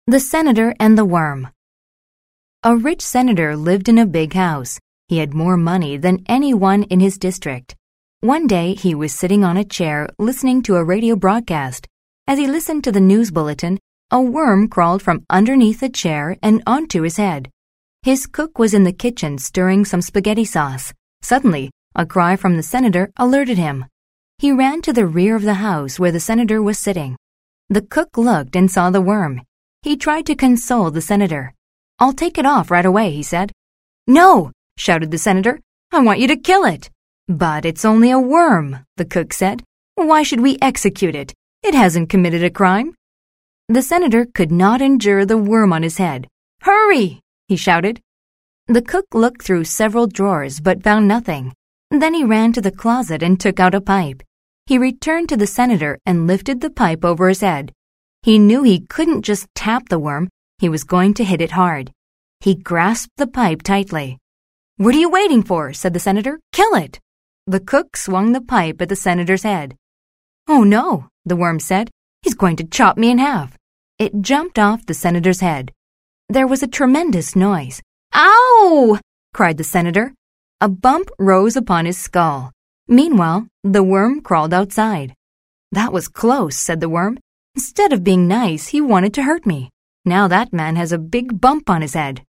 The Senator and the Worm. A rich senator lived in a big house. He had more money than anyone in his district. One day he was sitting on a chair listening to a radio broadcast. As he listened to the news bulletin, a worm crawled from underneath the chair and onto his head. His cook was in the kitchen stirring some spaghetti sauce. Suddenly, a cry from the senator alerted him. He ran to the rear of the house where the senator was sitting. The cook looked and saw the worm. He tried to console the senator. "I'll take it off right away," he said. "No!" shouted the senator. "I want you to kill it." "But it's only a worm," the cook said. "Why should we execute it? It hasn't committed a crime." The senator could not endure the worm on his head. "Hurry!" he shouted. The cook looked through several drawers but found nothing. Then he ran to the closet and took out a pipe. He returned to the senator and lifted the pipe over his head. He knew he couldn't just tap the worm. He was going to hit it hard. He grasped the pipe tightly. "What are you waiting for?" said the senator. "Kill it!" The cook swung the pipe at the senator's head. "Oh no," the worm said. "He's going to chop me in half." It jumped off the senator's head. There was a tremendous noise. "Ow!" cried the senator. A bump rose upon his skull. Meanwhile, the worm crawled outside. "That was close," said the worm. "Instead of being nice, he wanted to hurt me. Now that man has a big bump on his head."